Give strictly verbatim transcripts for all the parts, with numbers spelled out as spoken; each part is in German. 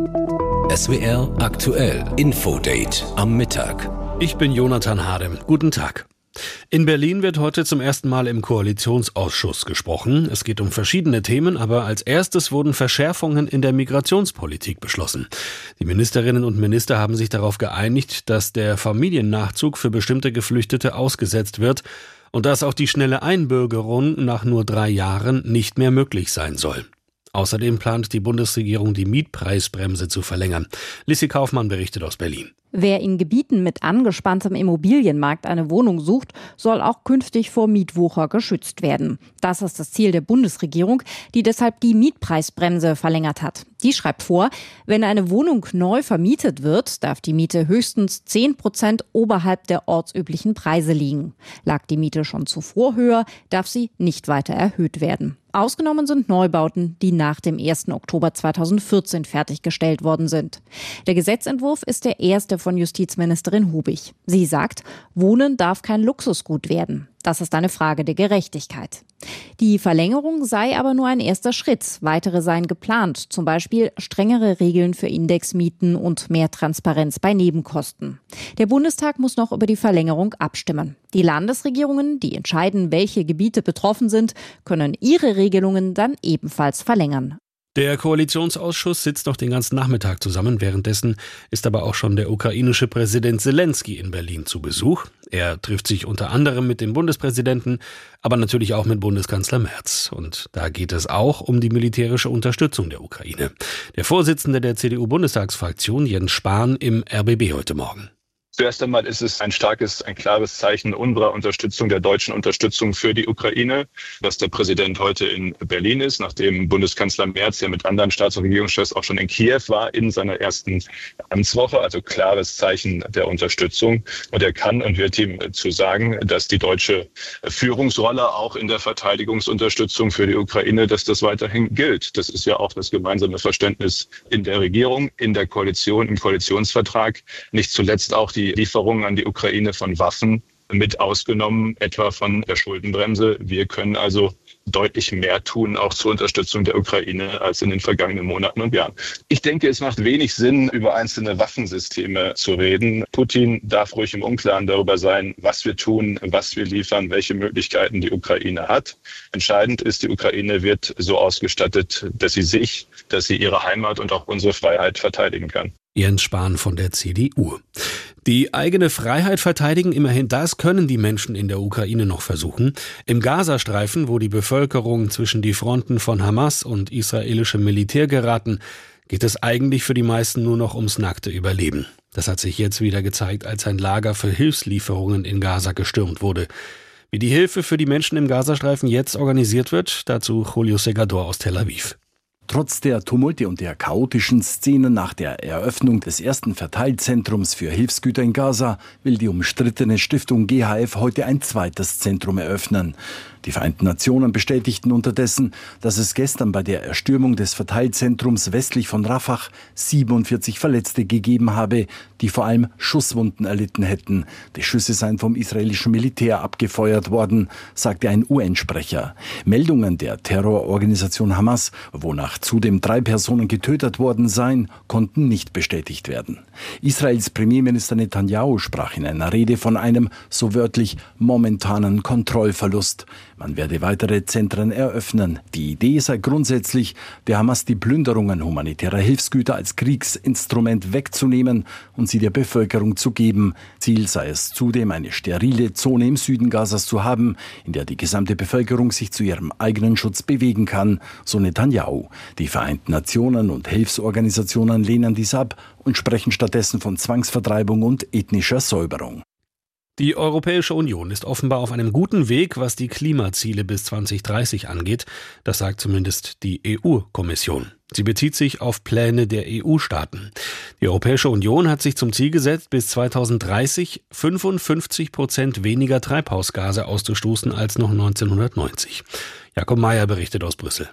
S W R aktuell Infodate am Mittag. Ich bin Jonathan Hade. Guten Tag. In Berlin wird heute zum ersten Mal im Koalitionsausschuss gesprochen. Es geht um verschiedene Themen, aber als erstes wurden Verschärfungen in der Migrationspolitik beschlossen. Die Ministerinnen und Minister haben sich darauf geeinigt, dass der Familiennachzug für bestimmte Geflüchtete ausgesetzt wird und dass auch die schnelle Einbürgerung nach nur drei Jahren nicht mehr möglich sein soll. Außerdem plant die Bundesregierung, die Mietpreisbremse zu verlängern. Lissi Kaufmann berichtet aus Berlin. Wer in Gebieten mit angespanntem Immobilienmarkt eine Wohnung sucht, soll auch künftig vor Mietwucher geschützt werden. Das ist das Ziel der Bundesregierung, die deshalb die Mietpreisbremse verlängert hat. Die schreibt vor, wenn eine Wohnung neu vermietet wird, darf die Miete höchstens zehn Prozent oberhalb der ortsüblichen Preise liegen. Lag die Miete schon zuvor höher, darf sie nicht weiter erhöht werden. Ausgenommen sind Neubauten, die nach dem ersten Oktober zweitausendvierzehn fertiggestellt worden sind. Der Gesetzentwurf ist der erste von Justizministerin Hubig. Sie sagt, Wohnen darf kein Luxusgut werden. Das ist eine Frage der Gerechtigkeit. Die Verlängerung sei aber nur ein erster Schritt. Weitere seien geplant, zum Beispiel strengere Regeln für Indexmieten und mehr Transparenz bei Nebenkosten. Der Bundestag muss noch über die Verlängerung abstimmen. Die Landesregierungen, die entscheiden, welche Gebiete betroffen sind, können ihre Regelungen dann ebenfalls verlängern. Der Koalitionsausschuss sitzt noch den ganzen Nachmittag zusammen. Währenddessen ist aber auch schon der ukrainische Präsident Selenskyj in Berlin zu Besuch. Er trifft sich unter anderem mit dem Bundespräsidenten, aber natürlich auch mit Bundeskanzler Merz. Und da geht es auch um die militärische Unterstützung der Ukraine. Der Vorsitzende der C D U-Bundestagsfraktion, Jens Spahn, im R B B heute Morgen. Zuerst einmal ist es ein starkes, ein klares Zeichen unserer Unterstützung, der deutschen Unterstützung für die Ukraine, dass der Präsident heute in Berlin ist, nachdem Bundeskanzler Merz ja mit anderen Staats- und Regierungschefs auch schon in Kiew war in seiner ersten Amtswoche. Also klares Zeichen der Unterstützung. Und er kann und wird ihm zu sagen, dass die deutsche Führungsrolle auch in der Verteidigungsunterstützung für die Ukraine, dass das weiterhin gilt. Das ist ja auch das gemeinsame Verständnis in der Regierung, in der Koalition, im Koalitionsvertrag. Nicht zuletzt auch die Lieferungen an die Ukraine von Waffen mit ausgenommen, etwa von der Schuldenbremse. Wir können also deutlich mehr tun, auch zur Unterstützung der Ukraine, als in den vergangenen Monaten und Jahren. Ich denke, es macht wenig Sinn, über einzelne Waffensysteme zu reden. Putin darf ruhig im Unklaren darüber sein, was wir tun, was wir liefern, welche Möglichkeiten die Ukraine hat. Entscheidend ist, die Ukraine wird so ausgestattet, dass sie sich, dass sie ihre Heimat und auch unsere Freiheit verteidigen kann. Jens Spahn von der C D U. Die eigene Freiheit verteidigen, immerhin das können die Menschen in der Ukraine noch versuchen. Im Gazastreifen, wo die Bevölkerung zwischen die Fronten von Hamas und israelischem Militär geraten, geht es eigentlich für die meisten nur noch ums nackte Überleben. Das hat sich jetzt wieder gezeigt, als ein Lager für Hilfslieferungen in Gaza gestürmt wurde. Wie die Hilfe für die Menschen im Gazastreifen jetzt organisiert wird, dazu Julio Segador aus Tel Aviv. Trotz der Tumulte und der chaotischen Szenen nach der Eröffnung des ersten Verteilzentrums für Hilfsgüter in Gaza will die umstrittene Stiftung G H F heute ein zweites Zentrum eröffnen. Die Vereinten Nationen bestätigten unterdessen, dass es gestern bei der Erstürmung des Verteilzentrums westlich von Rafah siebenundvierzig Verletzte gegeben habe, die vor allem Schusswunden erlitten hätten. Die Schüsse seien vom israelischen Militär abgefeuert worden, sagte ein U N-Sprecher. Meldungen der Terrororganisation Hamas, wonach zudem drei Personen getötet worden seien, konnten nicht bestätigt werden. Israels Premierminister Netanyahu sprach in einer Rede von einem, so wörtlich, momentanen Kontrollverlust. Man werde weitere Zentren eröffnen. Die Idee sei grundsätzlich, der Hamas die Plünderungen humanitärer Hilfsgüter als Kriegsinstrument wegzunehmen und sie der Bevölkerung zu geben. Ziel sei es zudem, eine sterile Zone im Süden Gazas zu haben, in der die gesamte Bevölkerung sich zu ihrem eigenen Schutz bewegen kann, so Netanyahu. Die Vereinten Nationen und Hilfsorganisationen lehnen dies ab und sprechen stattdessen von Zwangsvertreibung und ethnischer Säuberung. Die Europäische Union ist offenbar auf einem guten Weg, was die Klimaziele bis zwanzig dreißig angeht. Das sagt zumindest die E U-Kommission. Sie bezieht sich auf Pläne der E U-Staaten. Die Europäische Union hat sich zum Ziel gesetzt, bis zweitausenddreißig fünfundfünfzig Prozent weniger Treibhausgase auszustoßen als noch neunzehnhundertneunzig. Jakob Mayer berichtet aus Brüssel.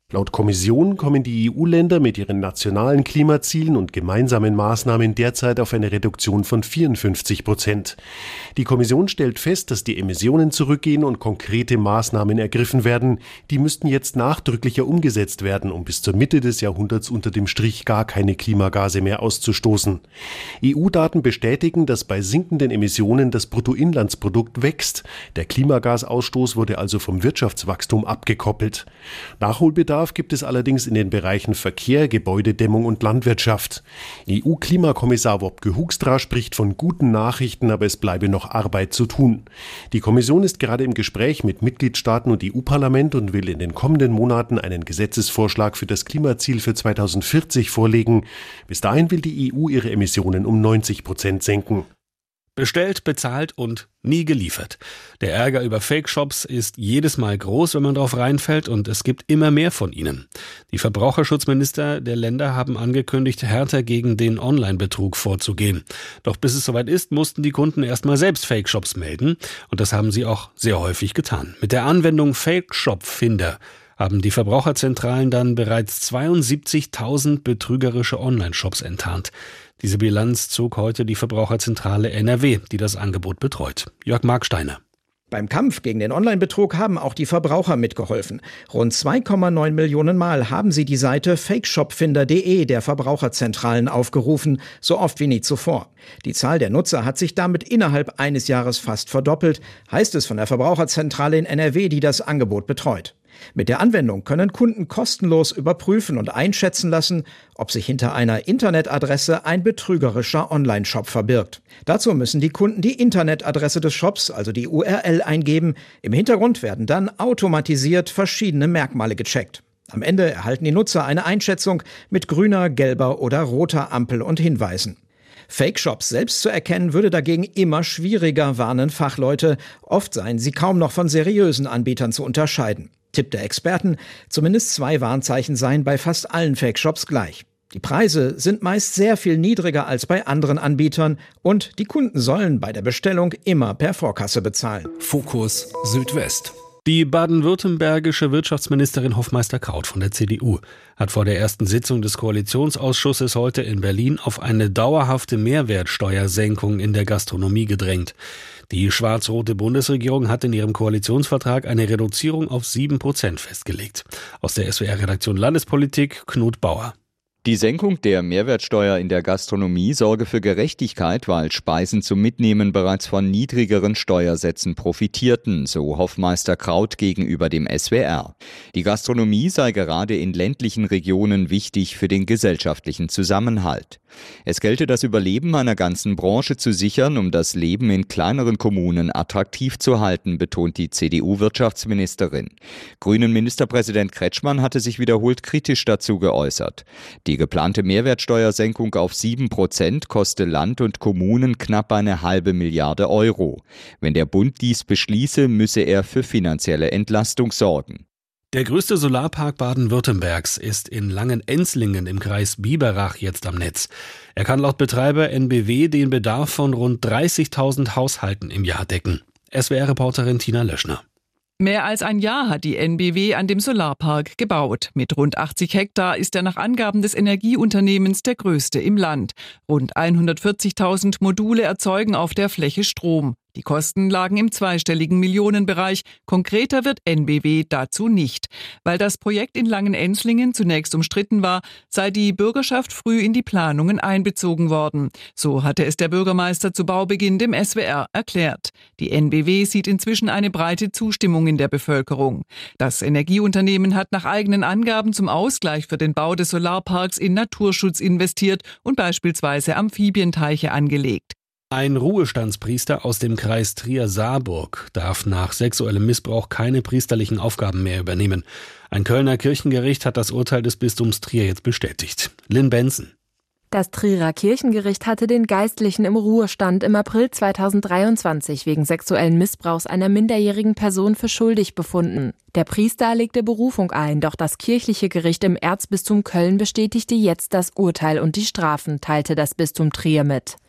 Laut Kommission kommen die E U-Länder mit ihren nationalen Klimazielen und gemeinsamen Maßnahmen derzeit auf eine Reduktion von vierundfünfzig Prozent. Die Kommission stellt fest, dass die Emissionen zurückgehen und konkrete Maßnahmen ergriffen werden. Die müssten jetzt nachdrücklicher umgesetzt werden, um bis zur Mitte des Jahrhunderts unter dem Strich gar keine Klimagase mehr auszustoßen. E U-Daten bestätigen, dass bei sinkenden Emissionen das Bruttoinlandsprodukt wächst. Der Klimagasausstoß wurde also vom Wirtschaftswachstum abgekoppelt. Nachholbedarf gibt es allerdings in den Bereichen Verkehr, Gebäudedämmung und Landwirtschaft. E U-Klimakommissar Wopke Hoekstra spricht von guten Nachrichten, aber es bleibe noch Arbeit zu tun. Die Kommission ist gerade im Gespräch mit Mitgliedstaaten und E U-Parlament und will in den kommenden Monaten einen Gesetzesvorschlag für das Klimaziel für zweitausendvierzig vorlegen. Bis dahin will die E U ihre Emissionen um neunzig Prozent senken. Bestellt, bezahlt und nie geliefert. Der Ärger über Fake-Shops ist jedes Mal groß, wenn man drauf reinfällt, und es gibt immer mehr von ihnen. Die Verbraucherschutzminister der Länder haben angekündigt, härter gegen den Online-Betrug vorzugehen. Doch bis es soweit ist, mussten die Kunden erstmal selbst Fake-Shops melden, und das haben sie auch sehr häufig getan. Mit der Anwendung Fake-Shop-Finder haben die Verbraucherzentralen dann bereits zweiundsiebzigtausend betrügerische Online-Shops enttarnt. Diese Bilanz zog heute die Verbraucherzentrale N R W, die das Angebot betreut. Jörg Marksteiner. Beim Kampf gegen den Online-Betrug haben auch die Verbraucher mitgeholfen. Rund zwei Komma neun Millionen Mal haben sie die Seite fakeshopfinder punkt de der Verbraucherzentralen aufgerufen, so oft wie nie zuvor. Die Zahl der Nutzer hat sich damit innerhalb eines Jahres fast verdoppelt, heißt es von der Verbraucherzentrale in N R W, die das Angebot betreut. Mit der Anwendung können Kunden kostenlos überprüfen und einschätzen lassen, ob sich hinter einer Internetadresse ein betrügerischer Online-Shop verbirgt. Dazu müssen die Kunden die Internetadresse des Shops, also die U R L, eingeben. Im Hintergrund werden dann automatisiert verschiedene Merkmale gecheckt. Am Ende erhalten die Nutzer eine Einschätzung mit grüner, gelber oder roter Ampel und Hinweisen. Fake-Shops selbst zu erkennen, würde dagegen immer schwieriger, warnen Fachleute. Oft seien sie kaum noch von seriösen Anbietern zu unterscheiden. Tipp der Experten: Zumindest zwei Warnzeichen seien bei fast allen Fake-Shops gleich. Die Preise sind meist sehr viel niedriger als bei anderen Anbietern und die Kunden sollen bei der Bestellung immer per Vorkasse bezahlen. Fokus Südwest. Die baden-württembergische Wirtschaftsministerin Hofmeister-Kraut von der C D U hat vor der ersten Sitzung des Koalitionsausschusses heute in Berlin auf eine dauerhafte Mehrwertsteuersenkung in der Gastronomie gedrängt. Die schwarz-rote Bundesregierung hat in ihrem Koalitionsvertrag eine Reduzierung auf sieben Prozent festgelegt. Aus der S W R-Redaktion Landespolitik Knut Bauer. Die Senkung der Mehrwertsteuer in der Gastronomie sorge für Gerechtigkeit, weil Speisen zum Mitnehmen bereits von niedrigeren Steuersätzen profitierten, so Hofmeister Kraut gegenüber dem S W R. Die Gastronomie sei gerade in ländlichen Regionen wichtig für den gesellschaftlichen Zusammenhalt. Es gelte, das Überleben einer ganzen Branche zu sichern, um das Leben in kleineren Kommunen attraktiv zu halten, betont die C D U-Wirtschaftsministerin. Grünen Ministerpräsident Kretschmann hatte sich wiederholt kritisch dazu geäußert. Die geplante Mehrwertsteuersenkung auf sieben Prozent koste Land und Kommunen knapp eine halbe Milliarde Euro. Wenn der Bund dies beschließe, müsse er für finanzielle Entlastung sorgen. Der größte Solarpark Baden-Württembergs ist in Langenenzlingen im Kreis Biberach jetzt am Netz. Er kann laut Betreiber N B W den Bedarf von rund dreißigtausend Haushalten im Jahr decken. S W R-Reporterin Tina Löschner. Mehr als ein Jahr hat die N B W an dem Solarpark gebaut. Mit rund achtzig Hektar ist er nach Angaben des Energieunternehmens der größte im Land. Rund hundertvierzigtausend Module erzeugen auf der Fläche Strom. Die Kosten lagen im zweistelligen Millionenbereich. Konkreter wird N B W dazu nicht. Weil das Projekt in Langenenzlingen zunächst umstritten war, sei die Bürgerschaft früh in die Planungen einbezogen worden. So hatte es der Bürgermeister zu Baubeginn dem S W R erklärt. Die N B W sieht inzwischen eine breite Zustimmung in der Bevölkerung. Das Energieunternehmen hat nach eigenen Angaben zum Ausgleich für den Bau des Solarparks in Naturschutz investiert und beispielsweise Amphibienteiche angelegt. Ein Ruhestandspriester aus dem Kreis Trier-Saarburg darf nach sexuellem Missbrauch keine priesterlichen Aufgaben mehr übernehmen. Ein Kölner Kirchengericht hat das Urteil des Bistums Trier jetzt bestätigt. Lynn Benson. Das Trierer Kirchengericht hatte den Geistlichen im Ruhestand im April zweitausenddreiundzwanzig wegen sexuellen Missbrauchs einer minderjährigen Person für schuldig befunden. Der Priester legte Berufung ein, doch das kirchliche Gericht im Erzbistum Köln bestätigte jetzt das Urteil und die Strafen, teilte das Bistum Trier mit.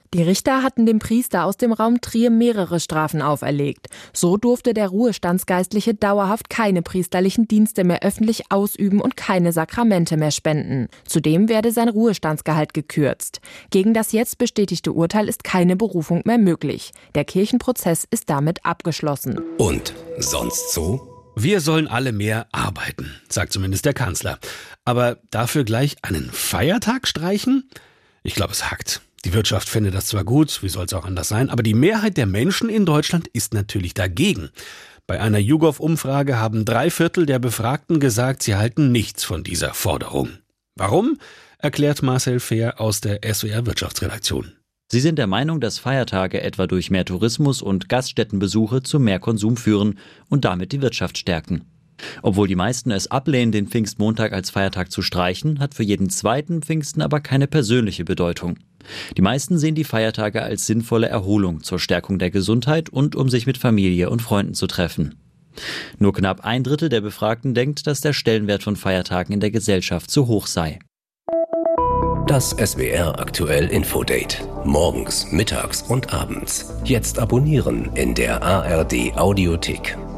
Die Richter hatten dem Priester aus dem Raum Trier mehrere Strafen auferlegt. So durfte der Ruhestandsgeistliche dauerhaft keine priesterlichen Dienste mehr öffentlich ausüben und keine Sakramente mehr spenden. Zudem werde sein Ruhestandsgehalt gekürzt. Gegen das jetzt bestätigte Urteil ist keine Berufung mehr möglich. Der Kirchenprozess ist damit abgeschlossen. Und sonst so? Wir sollen alle mehr arbeiten, sagt zumindest der Kanzler. Aber dafür gleich einen Feiertag streichen? Ich glaube, es hackt. Die Wirtschaft findet das zwar gut, wie soll es auch anders sein, aber die Mehrheit der Menschen in Deutschland ist natürlich dagegen. Bei einer YouGov-Umfrage haben drei Viertel der Befragten gesagt, sie halten nichts von dieser Forderung. Warum? Erklärt Marcel Fehr aus der S W R Wirtschaftsredaktion. Sie sind der Meinung, dass Feiertage etwa durch mehr Tourismus und Gaststättenbesuche zu mehr Konsum führen und damit die Wirtschaft stärken. Obwohl die meisten es ablehnen, den Pfingstmontag als Feiertag zu streichen, hat für jeden zweiten Pfingsten aber keine persönliche Bedeutung. Die meisten sehen die Feiertage als sinnvolle Erholung zur Stärkung der Gesundheit und um sich mit Familie und Freunden zu treffen. Nur knapp ein Drittel der Befragten denkt, dass der Stellenwert von Feiertagen in der Gesellschaft zu hoch sei. Das S W R Aktuell Infodate. Morgens, mittags und abends. Jetzt abonnieren in der A R D Audiothek.